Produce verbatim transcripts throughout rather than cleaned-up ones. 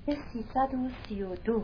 سیصد و سی و دو.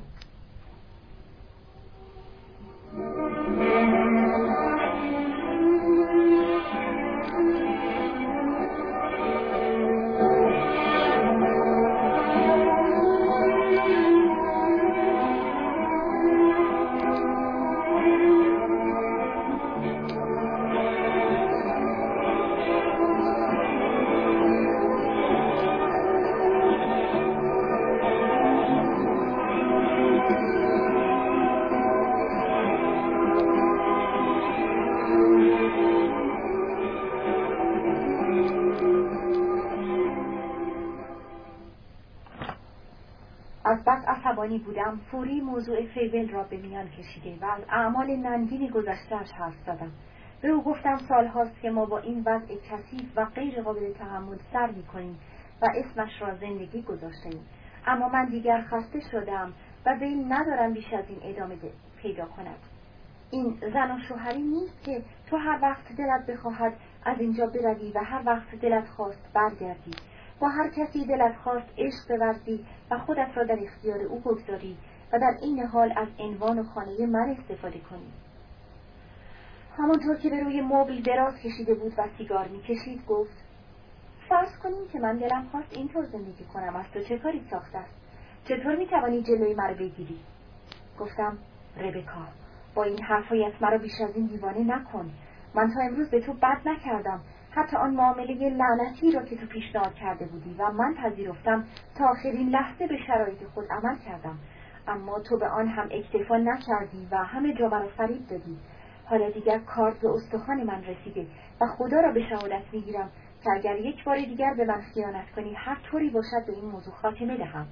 از بس عصبانی بودم فوری موضوع فیبل را به میان کشیده و از اعمال ننگین گذشته‌اش حرف زدم. به او گفتم سالهاست که ما با این وضع کثیف و غیر قابل تحمل سر می‌کنیم و اسمش را زندگی گذاشته‌ایم، اما من دیگر خسته شدم و میل ندارم بیش از این ادامه پیدا کند. این زن و شوهری نیست که تو هر وقت دلت بخواهد از اینجا بروی و هر وقت دلت خواست برگردی، با هر کسی دلت خواست عشق بورزی و خودت را در اختیار او بگذاری و در این حال از عنوان و خانه من استفاده کنی. همانطور که به روی مبل دراز کشیده بود و سیگار می‌کشید گفت: فرض کنیم که من دلم خواست اینطور زندگی کنم، از تو چه کاری ساخته است؟ چطور می‌توانی جلوی مرا بگیری؟ گفتم: ربکا، با این حرفایت مرا بیش از این دیوانه نکن. من تا امروز به تو بد نکردم، حتی آن معامله لعنتی را که تو پیشنهاد کرده بودی و من پذیرفتم تا آخرین لحظه به شرایط خود عمل کردم، اما تو به آن هم اکتفا نکردی و همه جا مرا فریب دادی. حالا دیگر کارت به استخوان من رسیده و خدا را به شهادت میگیرم که اگر یک بار دیگر به من خیانت کنی هر طوری باشد به این موضوع خاتمه دهم.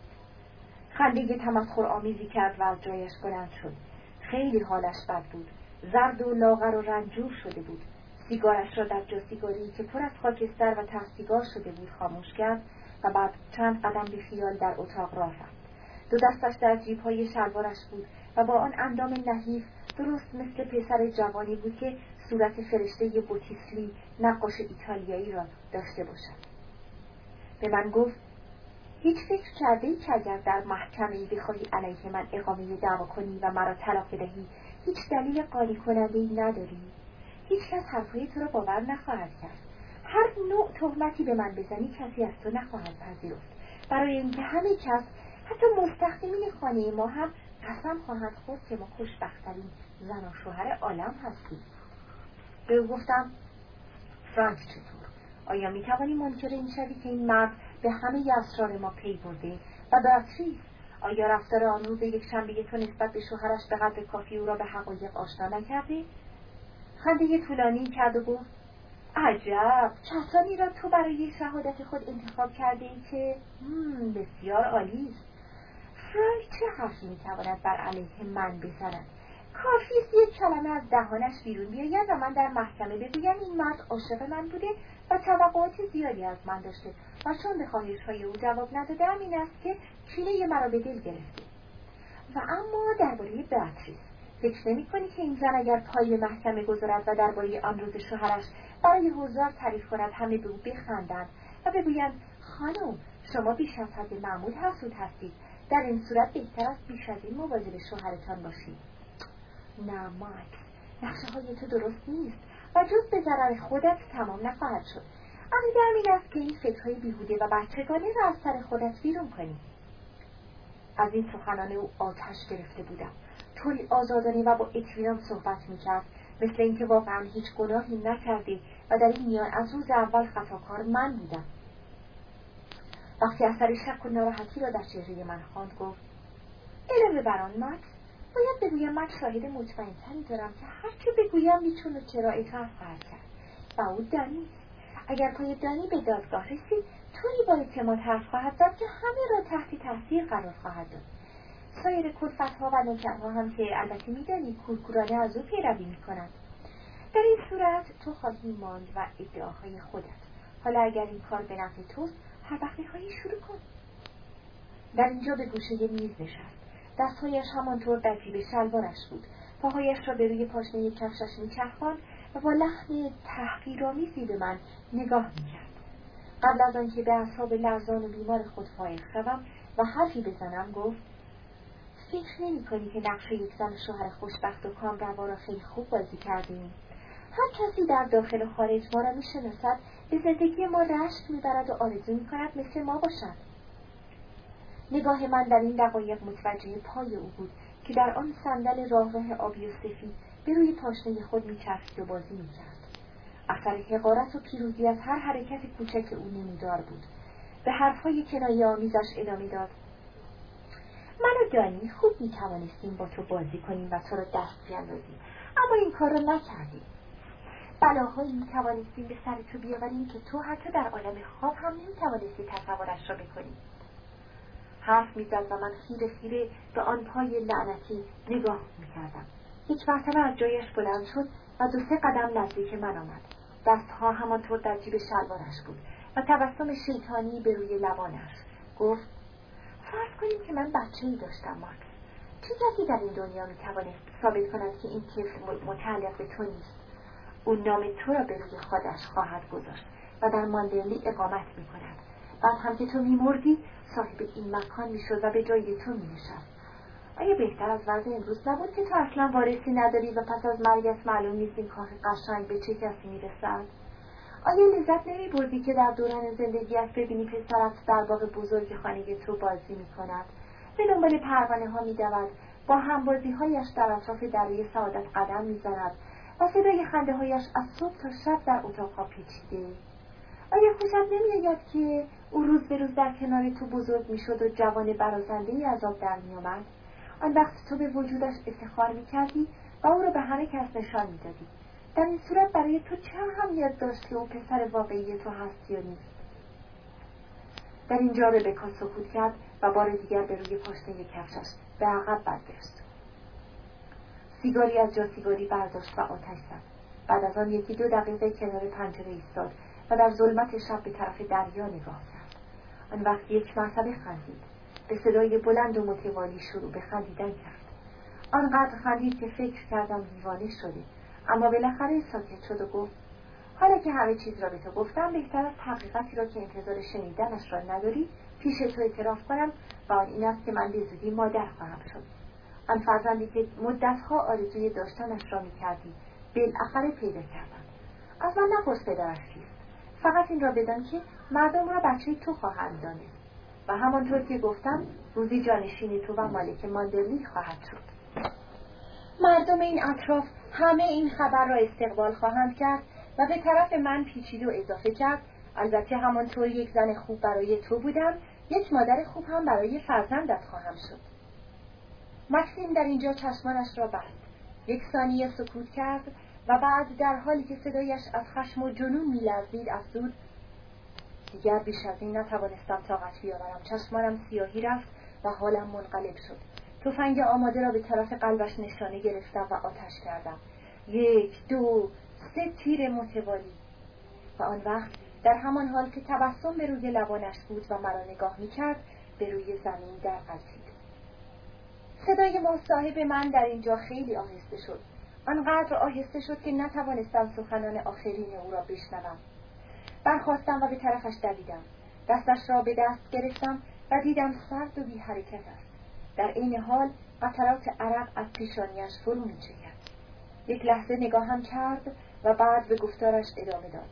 خنده تمسخر آمیزی کرد و از جایش بلند شد. خیلی حالش بد بود، زرد و لاغر و رنجور شده بود. سیگارش را در جا سیگاری که پر از خاکستر و ته سیگار شده بود خاموش کرد و بعد چند قدم به خیال در اتاق راه رفت. دو دستش در جیب‌های شلوارش بود و با آن اندام نحیف درست مثل پسر جوانی بود که صورت فرشته بوتیسلی نقاش ایتالیایی را داشته باشد. به من گفت: هیچ فکر کرده‌ای که اگر در محکمه‌ای بخواهی علیه من اقامه دعوا کنی و مرا طلاق بدهی هیچ دلیل قانع کننده‌ای نداری؟ هیچ کس حرفهای تو را باور نخواهد کرد. هر نوع تهمتی به من بزنی کسی از تو نخواهد پذیرفت، برای اینکه همه کس، حتی مستخدمین خانه ما هم قسم خواهند خورد که ما خوشبخت‌ترین زن و شوهر عالم هستیم. به او گفتم: فرانک چطور؟ آیا میتوانی منکر این شوی که این مرد به همه اسرار ما پی برده؟ و بیاتریس، آیا رفتار آن روز یک شنبه تو نسبت به شوهرش به قدر کافی او را به حقایق آشنا نکرده؟ خنده طولانی کرد و گفت: عجب، کسانی را تو برای شهادت خود انتخاب کرده ای که هم بسیار عالی است. فرانک چه حرفی میتواند بر علیه من بزند؟ کافی است یک کلمه از دهانش بیرون بیاید و من در محکمه بگویم این مرد عاشق من بوده و توقعات زیادی از من داشته و چون به خواهش‌های او جواب ندادم این است که کینه مرا به دل گرفته. و اما درباره بیاتریس فکر نمی‌کنی که این زن اگر پای به محکمه گذارد و درباره آن روز شوهرش برای حضار تعریف کند همه به او بخندند و بگویند خانم شما بیش از حد معمول حسود هستید، در این صورت بهتر است بیش از این مواظب شوهرتان باشید؟ نه مایک، نقشه های تو درست نیست و جز به ضرر خودت تمام نخواهد شد. امیدوارم این است که این فکرهای بیهوده و بچگانه را از سر خودت بیرون کنی. از این سخنان او آتش گرفته بودم. طوری آزادانه و با اطمینان صحبت میکرد مثل اینکه واقعا هیچ گناهی نکرده و در این میان از روز اول خطاکار من بودم. وقتی اثر شک و ناراحتی را در چهره من خواند گفت: علاوه بر آن مکس، باید بگویم من شاهد مطمئن‌تری دارم که هر چه بگویم بیچون و چرا اطاعت خواهد کرد و او دانی. اگر پای دانی به دادگاه رسید طوری با اعتماد حرف خواهد زد که همه را تحت تاثیر قرار خواهد داد. سایر کلفت‌ها و نوکرها هم که البته می‌دانی کورکورانه از او پیروی می‌کنند. در این صورت تو خواهی ماند و ادعاهای خودت. حالا اگر این کار به نفع توست هر وقت می‌خواهی شروع کن. در اینجا به گوشه میز نشست. دستهایش همانطور در جیب شلوارش بود. پاهایش را به روی پاشنه کفشش می‌چرخاند و با لحن تحقیرآمیزی به من نگاه می‌کرد. قبل از آنکه به اعصاب لرزان و بیمار خود فائق شوم، و حرفی بزنم گفت: فکر نمی کنی که نقش یک زن شوهر خوشبخت و کامروا را خیلی خوب بازی کردیم؟ هر کسی در داخل و خارج ما را می شناسد، به زندگی ما رشک می برد و آرزو می کند مثل ما باشد. نگاه من در این دقایق متوجه پای او بود که در آن صندل راه راه آبی و سفید به روی پاشنه خود می چرخید و بازی می کرد. اثر حقارت و پیروزی از هر حرکت کوچک او نمودار بود. به حرفهای کنایه آمیزش ادامه داد: من و دانی خوب می توانستیم با تو بازی کنیم و تو را دست بیاندازیم، اما این کار را نکردیم. بلاهایی می توانستیم به سر تو بیاوریم که تو حتی در عالم خواب هم نمی توانستی تصورش را بکنی. حرف می زد و من خیره خیره به آن پای لعنتی نگاه می کردم. یک مرتبه از جایش بلند شد و دو سه قدم نزدیک من آمد. دستها همانطور در جیب شلوارش بود و تبسم شیطانی به روی لبانش. گفت: فرض کنیم که من بچه‌ای داشتم ماکس. چه کسی در این دنیا می توانست ثابت کند که این طفل متعلق به تو نیست؟ او نام تو را به روی خودش خواهد گذاشت و در ماندرلی اقامت می کند. بعد هم که تو می مردی صاحب این مکان می شد و به جای تو می نشست. آیا بهتر از وضع امروز نبود که تو اصلا وارثی نداری و پس از مرگت معلوم نیست این کار قشنگ به چه کسی می رسد؟ آیا لذت نمی بردی که در دوران زندگیت ببینی پسرت در باغ بزرگ خانه تو بازی می کند، به دنبال پروانه ها می دود، با همبازی هایش در اطراف دریای سعادت قدم می زند و صدای خنده هایش از صبح تا شب در اتاقها پیچیده؟ آیا خوشت نمی آید که او روز به روز در کنار تو بزرگ می شد و جوان برازنده‌ای از آب در می آمد؟ آن وقت تو به وجودش افتخار می کردی و او را به همه کس نشان می دادی. در این صورت برای تو چه اهمیت داشت که او پسر واقعی تو هست یا نیست؟ در اینجا ربکا سکوت کرد و بار دیگر به روی پاشنه کفشش به عقب برگشت. سیگاری از جا سیگاری برداشت و آتش زد. بعد از آن یکی دو دقیقه کنار پنجره ایستاد و در ظلمت شب به طرف دریا نگاه کرد. آن وقت یک مرتبه خندید. به صدای بلند و متوالی شروع به خندیدن کرد. آنقدر خندید که فکر کردم دیوانه شده، اما بالاخره ساکت شد و گفت: حالا که همه چیز را به تو گفتم، بهتر از حقیقتی را که انتظار شنیدنش را نداری پیش تو اعتراف کنم و آن این است که من به زودی مادر خواهم شد. آن فرزندی که مدتها آرزوی داشتنش را می‌کردی بالاخره پیدا کردم. از من نپرس پدرش کیست، فقط این را بدان که مردم را بچه تو خواهند دانست و همانطور که گفتم روزی جانشین تو و مالک ماندرلی خواهد شد. مردم این اطراف همه این خبر را استقبال خواهند کرد و به طرف من پیچید و اضافه کرد: البته همانطور یک زن خوب برای تو بودم، یک مادر خوب هم برای فرزندت خواهم شد. مکسیم در اینجا چشمانش را بست، یک ثانیه سکوت کرد و بعد در حالی که صدایش از خشم و جنون می‌لرزید افزود: دیگر بیش از این نتوانستم طاقت بیاورم. چشمانم سیاهی رفت و حالم منقلب شد. تفنگ آماده را به طرف قلبش نشانه گرفتم و آتش کردم. یک، دو، سه تیر متوالی. و آن وقت در همان حال که تبسم به روی لبانش بود و مرا نگاه می‌کرد، به روی زمین درغلتید. صدای مصاحب من در اینجا خیلی آهسته شد. آنقدر آهسته شد که نتوانستم سخنان آخرین او را بشنوم. برخاستم و به طرفش دویدم. دستش را به دست گرفتم و دیدم سرد و بی حرکت است. در این حال قطرات عرق از پیشانیش فرو می‌چکد. یک لحظه نگاهم کرد و بعد به گفتارش ادامه داد: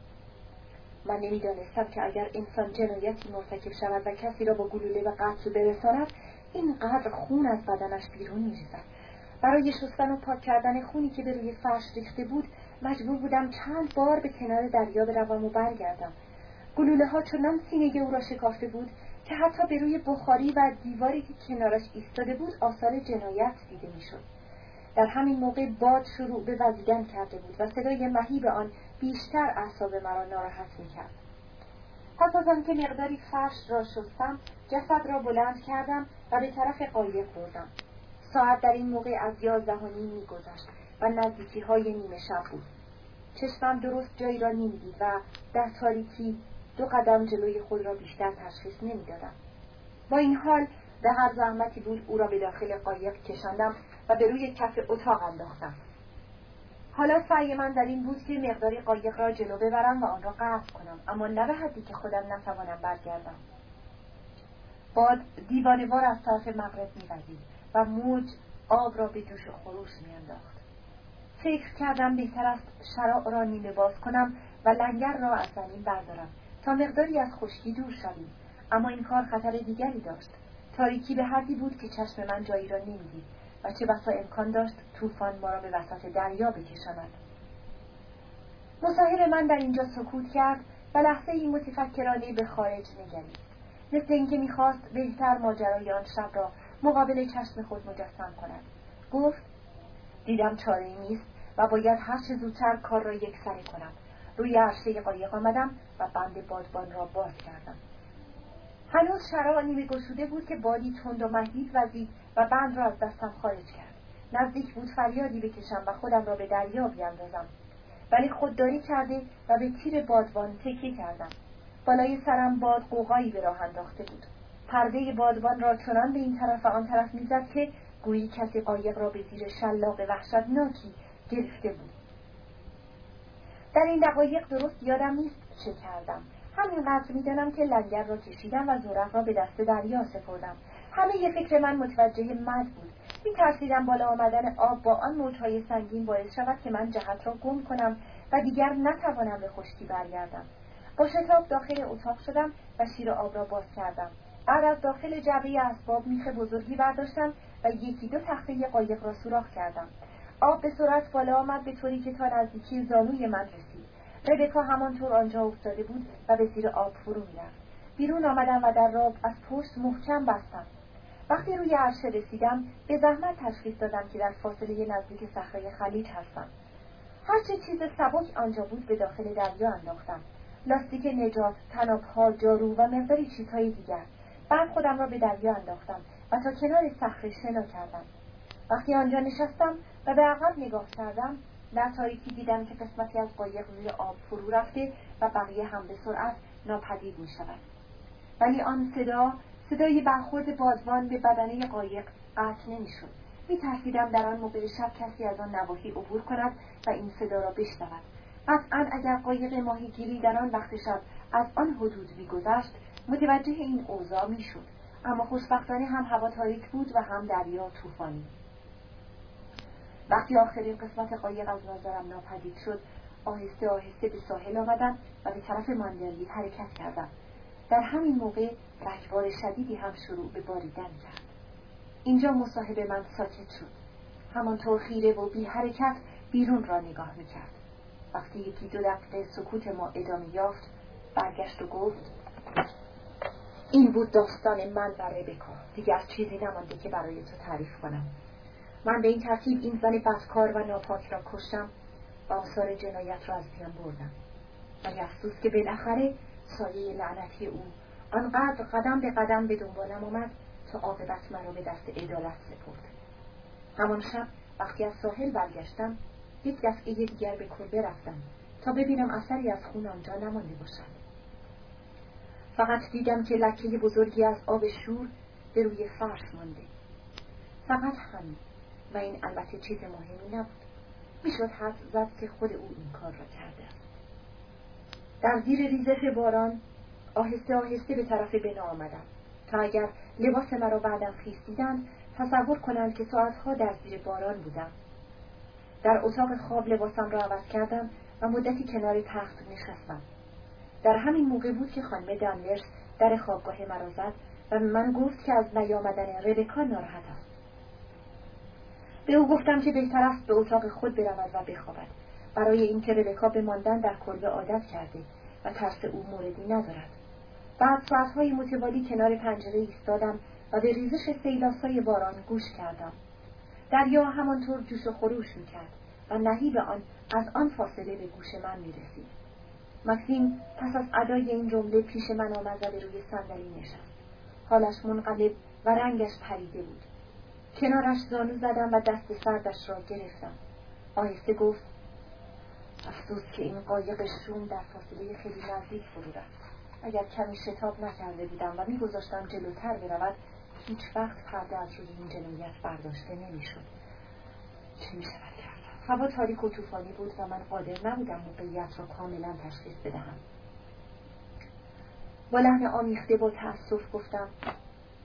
من نمی‌دانستم که اگر انسان جنایتی مرتکب شود و کسی را با گلوله و قتل برساند، اینقدر خون از بدنش بیرون می‌ریزد. برای شستن و پاک کردن خونی که به روی فرش ریخته بود مجبور بودم چند بار به کنار دریا بروم و برگردم. گلوله ها چنان سینه او را شکافته بود که حتی به روی بخاری و دیواری که کنارش ایستاده بود آثار جنایت دیده می‌شد. در همین موقع باد شروع به وزیدن کرده بود و صدای مهیب آن بیشتر اعصاب مرا ناراحت می‌کرد. پس از آن که مقداری فرش را شستم، جسد را بلند کردم و به طرف قایق بردم. ساعت در این موقع از یازده و نیم می‌گذشت و نزدیکی های نیمه شب بود. چشمم درست جایی را نمی‌دید و در تاریکی دو قدم جلوی خود را بیشتر تشخیص نمی‌دادم. با این حال به هر زحمتی بود او را به داخل قایق کشاندم و به روی کف اتاق انداختم. حالا سعی من در این بود که مقداری قایق را جلو ببرم و آن را غرق کنم، اما نه به حدی که خودم نتوانم برگردم. باد دیوانه‌وار از طرف مغرب می‌وزید و موج آب را به جوش و خروش می‌انداخت. فکر کردم بهتر است شراع را نیمه باز کنم و لنگر را از زمین بردارم تا مقداری از خشکی دور شویم، اما این کار خطر دیگری داشت. تاریکی به حدی بود که چشم من جایی را نمی‌دید و چه بسا امکان داشت طوفان ما را به وسط دریا بکشاند. مصاحب من در اینجا سکوت کرد و لحظه ای متفکرانه به خارج نگرید، مثل اینکه می‌خواست بهتر ماجرای آن شب را مقابل چشم خود مجسم کند. گفت: دیدم چاره‌ای نیست و باید هر چه زودتر کار را یکسره کنم. روی عرشه قایق آمدم و بند بادبان را باز کردم. هنوز شراع نیمه گشوده بود که بادی تند و مهیب وزید و بند را از دستم خارج کرد. نزدیک بود فریادی بکشم و خودم را به دریا بیاندازم، ولی خودداری کرده و به تیر بادبان تکیه کردم. بالای سرم باد قوقایی به راه انداخته بود. پرده بادبان را چنان به این طرف و آن طرف می‌زد که گویی کسی قایق را به زیر شلاق وحشتناکی گرفته بود. در این دقایق درست یادم نیست چه کردم. همینقدر می‌دانم که لنگر را کشیدم و زورق را به دست دریا سپردم. همه ی فکر من متوجه مد بود. می‌ترسیدم بالا آمدن آب با آن موج‌های سنگین باعث شود که من جهت را گم کنم و دیگر نتوانم به خشکی برگردم. با شتاب داخل اتاق شدم و شیر آب را باز کردم. بعد از داخل جعبه اسباب میخ بزرگی برداشتم و یکی دو تخته قایق را سوراخ کردم. آب به سرعت بالا آمد به طوری که تا نزدیکی زانوی من رسید. ربکا همانطور آنجا افتاده بود و به زیر آب فرو می‌رفت. بیرون آمدم و در را از پشت محکم بستم. وقتی روی عرشه رسیدم به زحمت تشخیص دادم که در فاصله نزدیک صخره خلیج هستم. هرچه چیز سبک آنجا بود به داخل دریا انداختم. لاستیک نجات، تناب‌ها، جارو و مقداری چیزهای دیگر. بعد خودم را به دریا انداختم و تا کنار صخره شنا کردم. وقتی آنجا نشستم و به عقب نگاه کردم، در تاریکی دیدم که قسمتی از قایق روی آب فرو رفته و بقیه هم به سرعت ناپدید می شود. ولی آن صدا، صدای برخورد بادبان به بدنه قایق قطع نمی شد. می ترسیدم در آن موقع شب کسی از آن نواحی عبور کند و این صدا را بشنود. قطعاً اگر قایق ماهیگیری در آن وقت شب از آن حدود می‌گذشت متوجه این اوضاع می‌شد، اما خوشبختانه هم هوا تاریک بود و هم دریا طوفانی. وقتی آخرین قسمت قایق از نظرم ناپدید شد، آهسته آهسته به ساحل آمدم و به طرف ماندرلی حرکت کردم. در همین موقع رگبار شدیدی هم شروع به باریدن کرد. اینجا مصاحب من ساکت شد، همانطور خیره و بی حرکت بیرون را نگاه می‌کرد. وقتی یکی دو دقیقه سکوت ما ادامه یافت، برگشت و گفت: این بود داستان من و ربکا. دیگر چیزی نمانده که برای تو تعریف کنم. من به این ترتیب این زن بدکار و ناپاک را کشتم و آثار جنایت را از میان بردم. ولی افسوس که بالاخره سایه لعنتی او آنقدر قدم به قدم به دنبالم آمد تا عاقبت مرا به دست عدالت سپرد. همان شب وقتی از ساحل برگشتم، یک دفعه دیگر به کلبه رفتم تا ببینم اثری از خون آنجا نمانده باشد. فقط دیدم که لکه بزرگی از آب شور به روی فرش مانده. فقط همین، و این البته چیز مهمی نبود. میشد حدس زد که خود او این کار را کرده است. در زیر ریزش باران آهسته آهسته به طرف بنا آمدم تا اگر لباس مرا بعدم خیس دیدند تصور کنند که ساعتها در زیر باران بودم. در اتاق خواب لباسم را عوض کردم و مدتی کنار تخت نشستم. در همین موقع بود که خانم دانورس در خوابگاه مرا زد و من گفت که از نیامدن ربکا ناراحت است. به او گفتم که بهتر است به اتاق خود برود و بخوابد، برای اینکه ربکا به ماندن در کلبه عادت کرده و ترس او موردی ندارد. بعد ساعتهای متوالی کنار پنجره ایستادم و به ریزش سیلاسای باران گوش کردم. دریا همانطور جوش و خروش می‌کرد و نهیب آن از آن فاصله به گوش من می‌رسید. مکسیم پس از ادای این جمله پیش من آمد و به روی صندلی نشست. حالش منقلب و رنگش پریده بود. کنارش زانو زدم و دست سردش را گرفتم. آهسته گفت: افسوس که این قایق شوم در فاصله خیلی نزدیک فرو رفت. اگر کمی شتاب نکرده بودم و می‌گذاشتم جلوتر برود، هیچ وقت پرده از روی این جنایت برداشته نمی‌شد. چه می‌شود کرد؟ هوا تاریک و طوفانی بود و من قادر نبودم موقعیت را کاملا تشخیص بدهم. با لحن آمیخته با تأسف گفتم: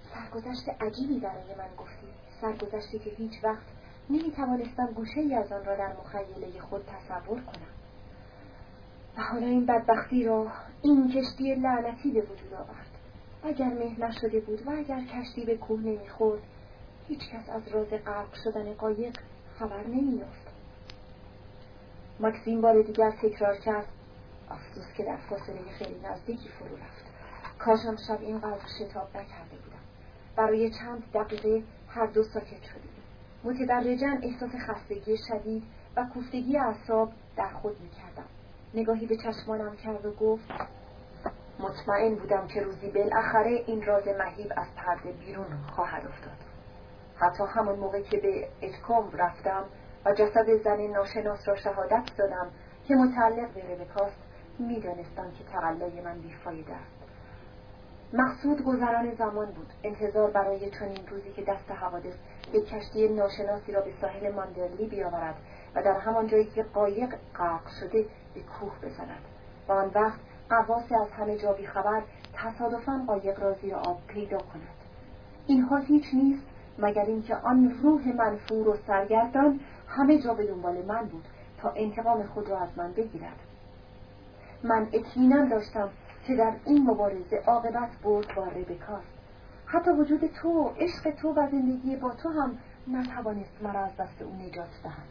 سرگذشت عجیبی برای من گفتی، سرگذشتی که هیچ وقت نمیتوانستم گوشه‌ای از آن را در مخیله خود تصور کنم. و حالا این بدبختی را، این کشتی لعنتی به وجود آورد. اگر مه نشده بود و اگر کشتی به کوه نمیخورد، هیچ کس از راز غرق شدن قایق خبر نمی‌یافت. ماکسیم بار دیگر تکرار کرد: افسوس که در فاصله خیلی نزدیکی فرو رفت. کاشم شب اینقدر شتاب نکرده بودم. برای چند دقیقه هر دو ساکت شدیم. متدرجاً احساس خستگی شدید و کوفتگی اعصاب در خود می‌کردم. نگاهی به چشمانم کرد و گفت: مطمئن بودم که روزی بالاخره این راز مهیب از پرده بیرون خواهد افتاد. حتی همون موقع که به اتکوم رفتم و جسد زن ناشناس را شهادت دادم که متعلق به ربکاست، می‌دانستم که تقلای من بیفایده است. مقصود گذران زمان بود، انتظار برای چنین روزی که دست حوادث یک کشتی ناشناسی را به ساحل ماندرلی بیاورد و در همان جایی که قایق غرق شده به کوه بزند و آن وقت غواصی از همه جا بیخبر تصادفاً قایق را زیر آب پیدا کند. اینها هیچ نیست مگر اینکه آن روح منفور و سرگردان همه جا به دنبال من بود تا انتقام خود را از من بگیرد. من اطمینان داشتم که در این مبارزه عاقبت برد با ربکاست. حتی وجود تو، عشق تو و زندگی با تو هم نتوانست مرا از دست او نجات دهد.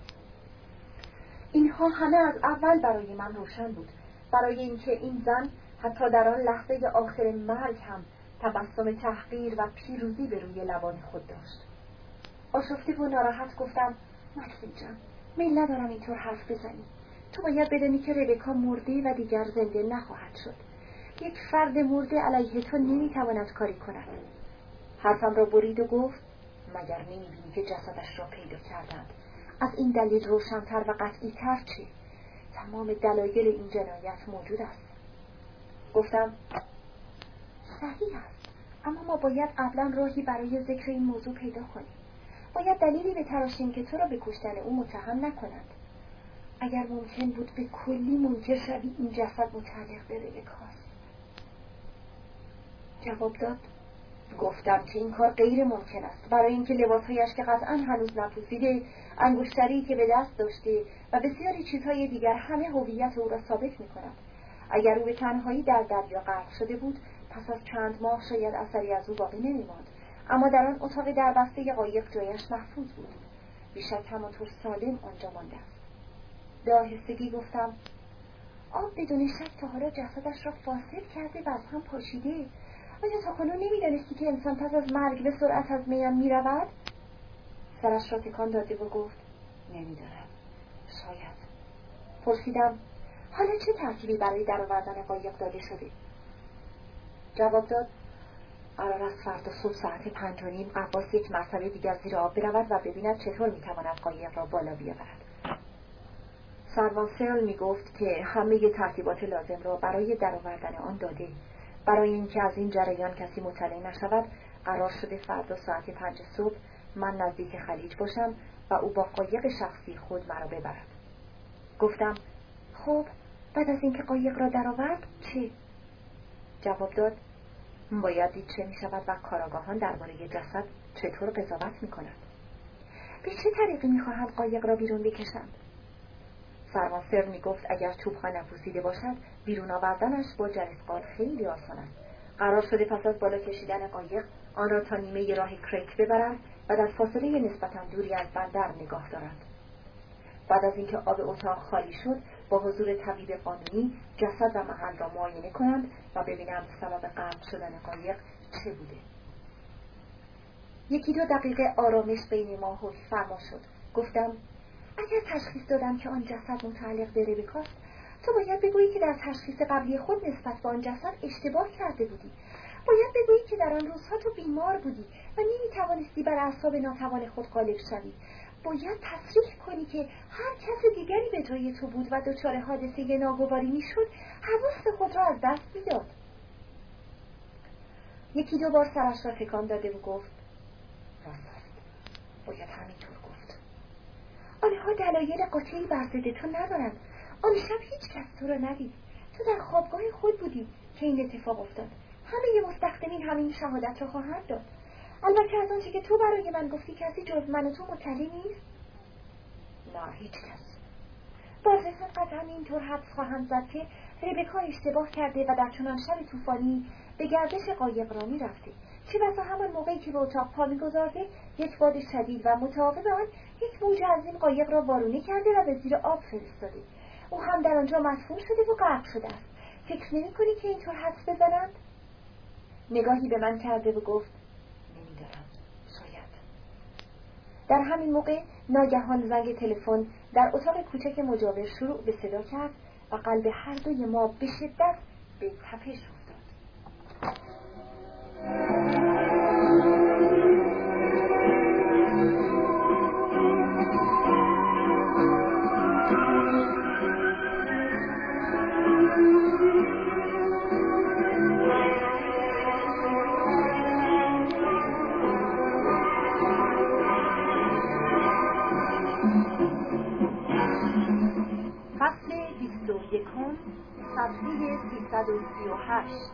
اینها همه از اول برای من روشن بود، برای اینکه این زن حتی در آن لحظه آخر مرگ هم تبسم تحقیر و پیروزی به روی لبان خود داشت. آشفته و ناراحت گفتم: ماکسیم جان، میل ندارم اینطور حرف بزنی. تو باید بدانی که ربکا مرده و دیگر زنده نخواهد شد. یک فرد مرده علیه تو نمیتواند کاری کند. حرفم را برید و گفت: مگر نمیبینی که جسدش را پیدا کردند؟ از این دلیل روشن‌تر و قطعی‌تر چه؟ تمام دلایل این جنایت موجود است. گفتم: صحیح است، اما ما باید قبلا راهی برای ذکر این موضوع پیدا کنیم. باید دلیلی بتراشیم که تو را به کشتن او متهم نکنند. اگر ممکن بود به کلی منکر شوی این جسد متعلق به ربکاست. جواب داد: گفتم که این کار غیر ممکن است، برای اینکه لباسهایش که قطعا هنوز نپوسیده، انگشتری که به دست داشته و بسیاری چیزهای دیگر همه هویت او را ثابت می کند. اگر او به تنهایی در دریا غرق شده بود، پس از چند ماه شاید اثری از او باقی نمی ماند، اما در آن اتاق دربسته قایق جایش محفوظ بود. بیشک همانطور سالم آنجا مانده است. به آهستگی گفتم: آب بدون شک تا حالا جسدش را فاسد کرده و از هم پاشیده. آیا تا کنون نمی‌دانستی که انسان پس از مرگ به سرعت از میان می‌رود؟ سرش را تکان داده و گفت: نمی‌دانم، شاید. پرسیدم: حالا چه ترتیبی برای درآوردن قایق داده شده؟ جواب داد: قرار است فردا صبح ساعت پنج و نیم غواص یک مرتبه دیگر زیر آب برود و ببیند چطور می‌تواند قایق را بالا بیاورد. سروان سرل می‌گفت که همه ترتیبات لازم را برای درآوردن آن داده. برای اینکه از این جریان کسی مطلع نشود، قرار شده فردا ساعت پنج صبح من نزدیک خلیج باشم و او با قایق شخصی خود مرا ببرد. گفتم: خب بعد از اینکه قایق را درآورد چه؟ جواب داد: باید دید چه می شود و کاراگاهان درباره جسد چطور قضاوت می کنند. به چه طریقی می خواهند قایق را بیرون بکشند؟ سروانسر می گفت اگر توپخا نپوسیده باشد، بیرون آوردنش با جرثقال خیلی آسان است. قرار شده پس از بالا کشیدن قایق آن را تا نیمه راه کریک ببرند و در فاصله نسبتاً دوری از بندر نگاه دارند. بعد از اینکه آب اتاق خالی شد، با حضور طبیب قانونی جسد و محل را معاینه کنند و ببینند سبب غرق شدن قایق چه بوده. یکی دو دقیقه آرامش بین ما حکم فرما شد. گفتم: اگر تشخیص دادم که آن جسد متعلق به ربکاست، تو باید بگویی که در تشخیص قبلی خود نسبت به آن جسد اشتباه کرده بودی. باید بگویی که در آن روزها تو بیمار بودی و نمیتوانستی بر اعصاب ناتوان خود غالب شوی. باید تصریح کنی که هر کس دیگری به جای تو بود و دچار حادثه ناگواری میشد، حواس خود را از دست میداد. یکی دو بار سرش را تکان داده و گفت: راست است، باید همینطور گفت. آنها دلایل قاطعی بر ضد تو ندارند. آن شب هیچ کس تو را ندید. تو در خوابگاه خود بودی که این اتفاق افتاد. همه مستخدمین همین شهادت را خواهند داد. البته از آنچه که تو برای من گفتی کسی جز من و تو مطلع نیست؟ نه، هیچ کس. بازرسان قطعا اینطور حدس خواهند زد که ربکا اشتباه کرده و در چنان شب طوفانی به گردش قایق رانی رفته، چه بسا همان موقعی که به اتاق پا می‌گذارده یک باد شدید و متعاقب آن یک موج عظیم قایق را وارونه کرده و به زیر آب فرستاده. او هم در آنجا مدفون شده و غرق شده است. فکر نمی‌کنی که اینطور حدس بزنند؟ نگاهی به من کرده و گفت نمی‌دانم، شاید. در همین موقع ناگهان زنگ تلفن در اتاق کوچک مجاور شروع به صدا کرد و قلب هر دوی ما به شدت به تپش افتاد. فصل بیست و یکم، صفحه سیصد و سی و هشت.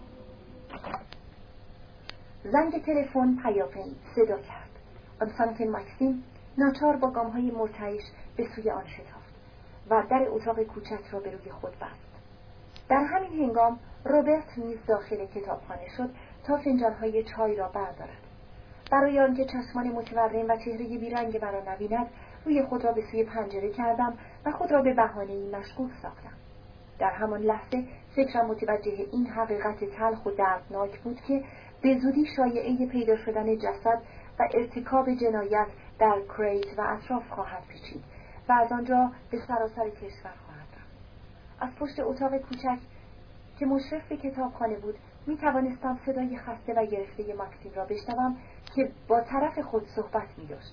زنگ تلفن پیاپی صدا کرد. آنسان که ماکسیم ناچار با گام‌های مرتعش به سوی آن شتافت و در اتاق کوچک را به روی خود بست. در همین هنگام روبرت نیز داخل کتابخانه شد تا فنجان‌های چای را بردارد. برای آنکه چشمان متورم و چهره بیرنگ مرا نبیند، روی خود را به سوی پنجره کردم و خود را به بهانه‌ای مشغول ساختم. در همان لحظه فکرم متوجه این حقیقت تلخ و دردناک بود که به زودی شایعه پیدا شدن جسد و ارتکاب جنایت در کریت و اطراف خواهد پیچید و از آنجا به سراسر کشور خواهد رفت. از پشت اتاق کوچک که مشرف به کتابخانه بود می توانستم صدای خسته و گرفته ماکسیم را بشنوم که با طرف خود صحبت می داشت.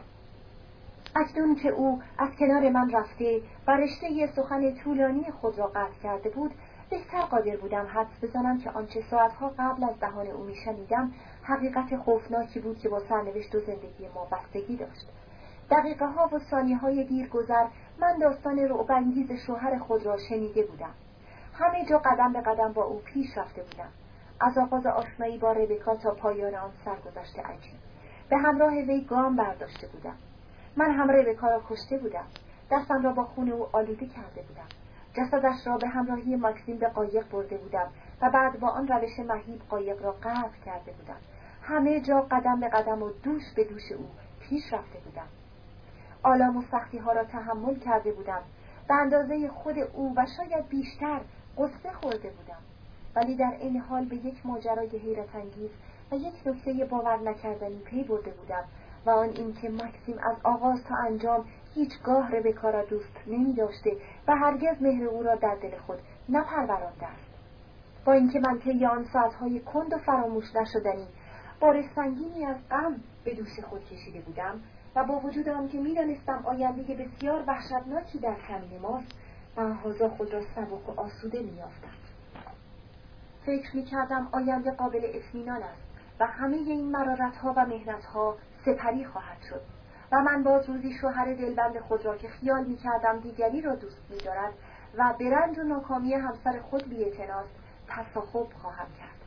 اکنون که او از کنار من رفته و رشته سخن طولانی خود را قطع کرده بود، بهتر قادر بودم حدس بزنم که آنچه ساعتها قبل از دهان او میشنیدم حقیقت خوفناکی بود که با سرنوشت و زندگی ما بستگی داشت. دقیقه ها و ثانیه های دیر گذر من داستان رعب‌انگیز شوهر خود را شنیده بودم. همه جا قدم به قدم با او پیش رفته بودم، از آغاز آشنایی با ربکا تا پایان آن سرگذشت عجیب. به همراه وی گام برداشته بودم. من هم ربکا را کشته بودم. دستم را با خون او آلوده کرده بودم. جسدش را به همراهی ماکسیم به قایق برده بودم و بعد با آن روش مهیب قایق را غرق کرده بودم. همه جا قدم به قدم و دوش به دوش او پیش رفته بودم. آلام و سختی ها را تحمل کرده بودم. به اندازه خود او و شاید بیشتر قصه خورده بودم. ولی در این حال به یک ماجرای حیرت انگیز و یک نکته باور نکردنی پی برده بودم و آن این که ماکسیم از آغاز تا انجام هیچگاه ربکا را دوست نمی داشته و هرگز مهر او را در دل خود نپرورانده است. با اینکه من طی آن ساعتهای کند و فراموش نشدنی بار سنگینی از غم به دوش خود کشیده بودم و با وجود آن که می دانستم آینده بسیار وحشتناکی در کمین ماست، مهازا خود را سبک و آسوده می یافتم. فکر می کردم آینده قابل اطمینان است و همه این مرارتها و مهنتها سپری خواهد شد و من باز روزی شوهر دلبند خود را که خیال می کردم دیگری را دوست می دارد و به رنج و ناکامی همسر خود بی‌اعتناست تصاحب خواهم کرد.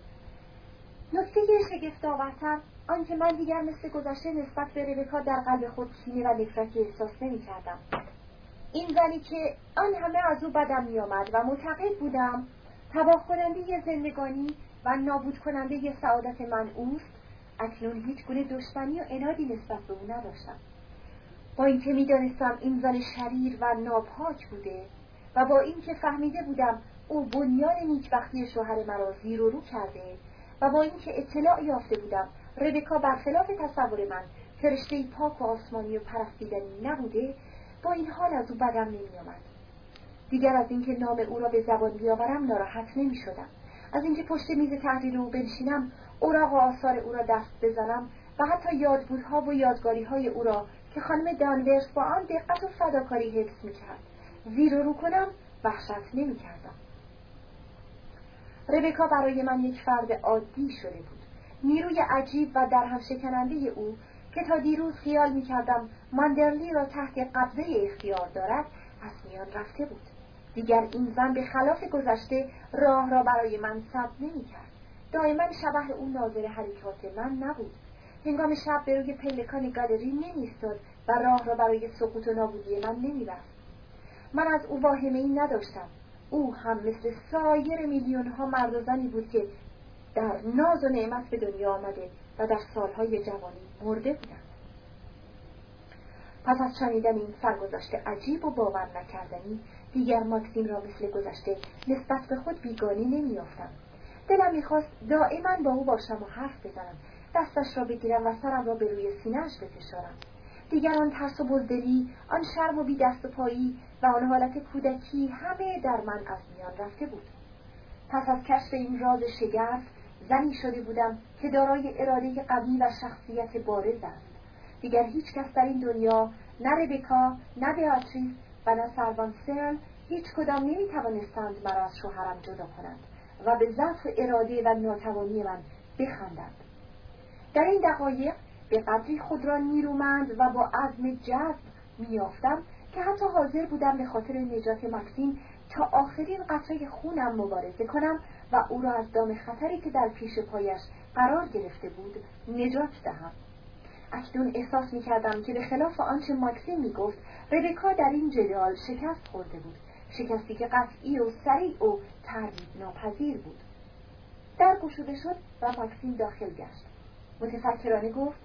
نکته شگفت‌آورتر آن که من دیگر مثل گذشته نسبت به ربکا در قلب خود کینه و نفرتی احساس نمی کردم. این زنی که آن همه از او بدم می آمد و معتقد بودم تباه کننده زندگانی و نابود کننده سعادت من اوست، اکنون هیچ گونه دشمنی و عنادی نسبت به او نداشتم. با اینکه می دانستم این زن شریر و ناپاک بوده و با اینکه فهمیده بودم او بنیان نیکبختی شوهر مرا زیر و رو کرده و با اینکه اطلاع یافته بودم ربکا برخلاف تصور من فرشته پاک و آسمانی و پرستیدنی نبوده، با این حال از او بدم نمی آمد. دیگر از اینکه نام او را به زبان بیاورم ناراحت نمی شدم. از اینکه پشت میز تحریر او بنشینم، اوراق و آثار او را دست بزنم و حتی یادبودها و یادگاری‌های او را که خانم دانورس با آن دقت و فداکاری حفظ می‌کرد زیر و رو کنم، وحشت نمی‌کردم. ربکا برای من یک فرد عادی شده بود. نیروی عجیب و درهم شکننده او که تا دیروز خیال می‌کردم ماندرلی را تحت قبضه اختیار دارد از میان رفته بود. دیگر این زن به خلاف گذشته راه را برای من سد نمی‌کرد. دائما شبح او ناظر حرکات من نبود. هنگام شب به روی پلکان گالری نمی‌ایستاد و راه را برای سقوط و نابودی من نمی‌بست. من از او واهمه‌ای نداشتم. او هم مثل سایر میلیون‌ها مرد و زنی بود که در ناز و نعمت به دنیا آمده و در سالهای جوانی مرده بودند. پس از شنیدن این سرگذشت عجیب و باور نکردنی، دیگر ماکسیم را مثل گذشته نسبت به خود بیگانه نمی‌یافتم. دلم می‌خواست دائما با او باشم و حرف بزنم، دستش را بگیرم و سرم را به روی سینه‌اش بفشارم. دیگر آن ترس و بزدلی، آن شرم و بی دست و پایی و آن حالت کودکی همه در من از میان رفته بود. پس از کشف این راز شگرف، زنی شده بودم که دارای اراده قوی و شخصیت بارز است. دیگر هیچ کس در این دنیا، نه ربکا، نه بیاتریس و نه سروان سرل، هیچ کدام نمی توانستند مرا از شوهرم جدا کنند و به ضعف اراده و ناتوانی من بخندند. در این دقایق به قدری خود را نیرومند و با عزم جذب میافتم که حتی حاضر بودم به خاطر نجات ماکسیم تا آخرین قطره خونم مبارزه کنم و او را از دام خطری که در پیش پایش قرار گرفته بود نجات دهم. اکنون احساس می‌کردم که به خلاف آنچه ماکسیم می‌گفت، ربکا در این جدال شکست خورده بود، شکستی که قطعی و سریع و تردید ناپذیر بود. در گشوده شد و ماکسیم داخل گشت. متفکرانه گفت: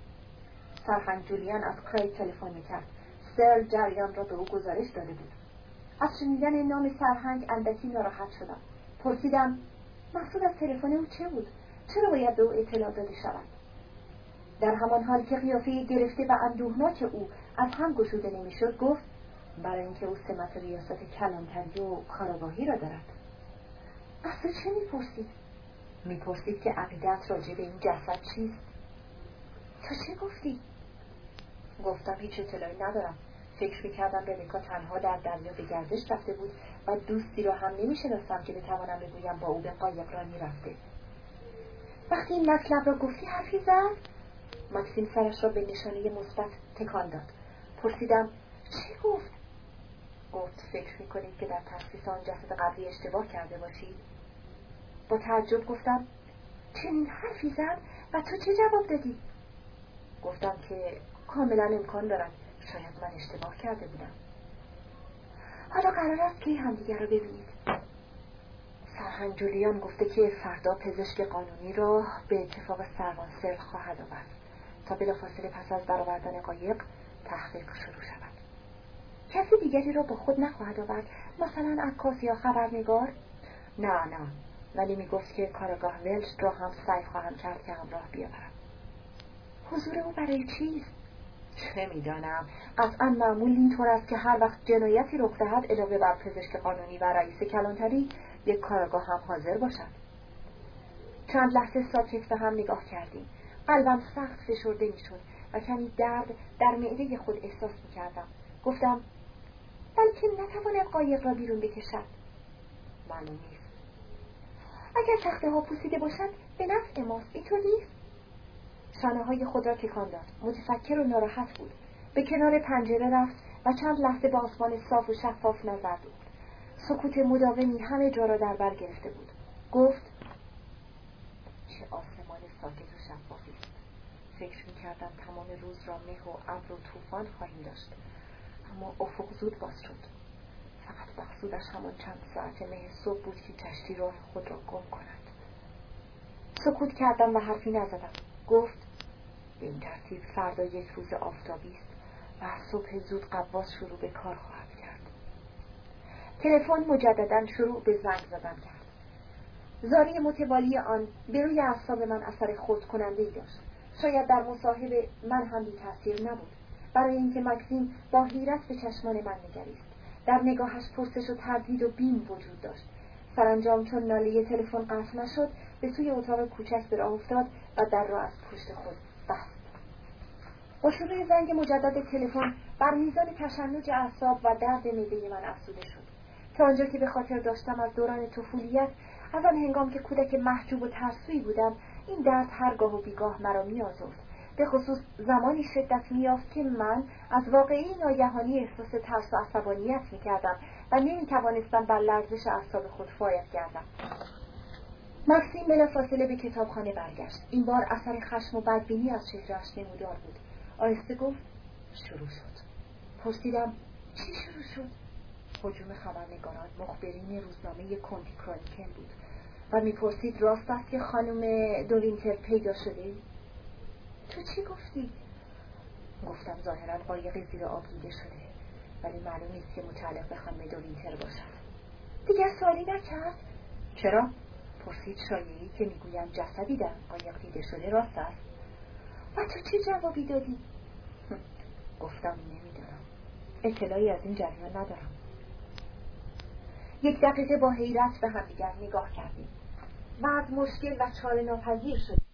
سرهنگ جولیان از کریگ تلفن می‌کرد. سر جریان را به او گزارش داده بود. از شنیدن نام سرهنگ اندکی ناراحت شدم. پرسیدم: مقصود از تلفن او چه بود؟ چرا باید به او اطلاع داده شود؟ در همان حال که قیافه گرفته و اندوهناک او از هم گشوده نمی‌شد گفت: برای اینکه او سمت ریاست کلانتری و کاراگاهی را دارد. از تو چه می‌پرسید؟ می‌پرسید که عقیدت راجع به این جسد چیست؟ تو چه گفتی؟ گفتم هیچ اطلاعی ندارم. فکر می‌کردم ربکا تنها در دریا به گردش رفته بود و دوستی را هم نمی‌شناختم که بتوانم بگویم با او به قایق رانی رفته. وقتی این مطلب را گفتی حرفی زد؟ ماکسیم سرش را به نشانه مثبت تکان داد. پرسیدم: چی گفت؟ گفت: فکر می‌کنید که در تشخیص آن جسد قبلی اشتباه کرده باشید؟ با تعجب گفتم: چنین حرفی زد و تو چه جواب دادی؟ گفتم که کاملا امکان دارد، شاید من اشتباه کرده بودم. حالا قرار است که همدیگر رو ببینید. سرهنگ جولیان گفته که فردا پزشک قانونی را به اتفاق سروان سرل خواهد آورد تا بلافاصله پس از برآوردن قایق تحقیق شروع شود. کسی دیگری را با خود نخواهد آورد، مثلا عکاس یا خبرنگار؟ نه نه، ولی میگفت که کارگاه ولش را هم سعی خواهم کرد که همراه بیاورم. حضور او برای چیست؟ چه میدانم، قطعا معمول اینطور است که هر وقت جنایتی رخ دهد علاوه بر پزشک قانونی و رئیس کلانتری یک کارگاه هم حاضر باشد. چند لحظه ساکت به هم نگاه کردیم. قلبم سخت فشرده میشد و کمی درد در معده خود احساس میکردم. گفتم: بلکه نتواند قایق را بیرون بکشد. معلوم نیست. اگر تخته ها پوسیده باشد به نفع ماست، اینطور نیست؟ شانه های خود را تکان داد. متفکر و ناراحت بود. به کنار پنجره رفت و چند لحظه به آسمان صاف و شفاف نظر دوخت. سکوت مداومی همه جا را در بر گرفته بود. گفت: چه آسمان ساکت و شفافی است. فکر می‌کردم تمام روز را مه و ابر و طوفان خواهیم داشت، اما افق زود باز شد. فقط مقصودش همان چند ساعت مه صبح بود که کشتی راه خود را گم کند. سکوت کردم و حرفی نزدم. گفت: به این ترتیب فردا یک روز آفتابی است و صبح زود قواس شروع به کار خواهد کرد. تلفن مجددا شروع به زنگ زدن کرد. زاری متوالی آن به روی اعصاب من اثر خرد کننده‌ای داشت. شاید در مصاحبه من هم بی تاثیر نبود، برای اینکه ماکسیم با حیرت به چشمان من نگریست. در نگاهش پرسش و تردید و بیم وجود داشت. سرانجام چون ناله تلفن قطع نشد، به سوی اتاق کوچک به راه افتاد و در را از پشت خود بست. با شروع زنگ مجدد تلفن بر میزان تشنج اعصاب و درد معده من افزوده شد. تا آنجا که به خاطر داشتم از دوران طفولیت، از آن هنگام که کودک محجوب و ترسویی بودم، این درد هرگاه و بیگاه مرا می‌آزرد. به خصوص زمانی شدت می‌یافت که من از واقعی ناگهانی احساس ترس و عصبانیت می‌کردم و نمی‌توانستم بر لرزش اعصاب خود فایق گردم. مکسیم بلافاصله به کتابخانه برگشت. این بار اثر خشم و بدبینی از چهره‌اش نمودار بود. آهسته گفت شروع شد. پرسیدم چی شروع شد؟ هجوم خبرنگاران، مخبرین روزنامه کنتی کرونیکل بود و میپرسید راست است که خانم دووینتر پیدا شده؟ تو چی گفتی؟ گفتم ظاهراً قایق زیر آب دیده شده، ولی معلوم نیست که متعلق به خانم دووینتر باشد. دیگر سوالی نکرد؟ چرا؟ پرسید شایعی که میگویم جسدی در قایق دیده شده راست است. و تو چه جوابی دادی؟ گفتم نمیدارم، اطلاعی از این جریان ندارم. یک دقیقه با حیرت به همدیگر نگاه کردیم و از مشکل و چاره ناپذیر شد.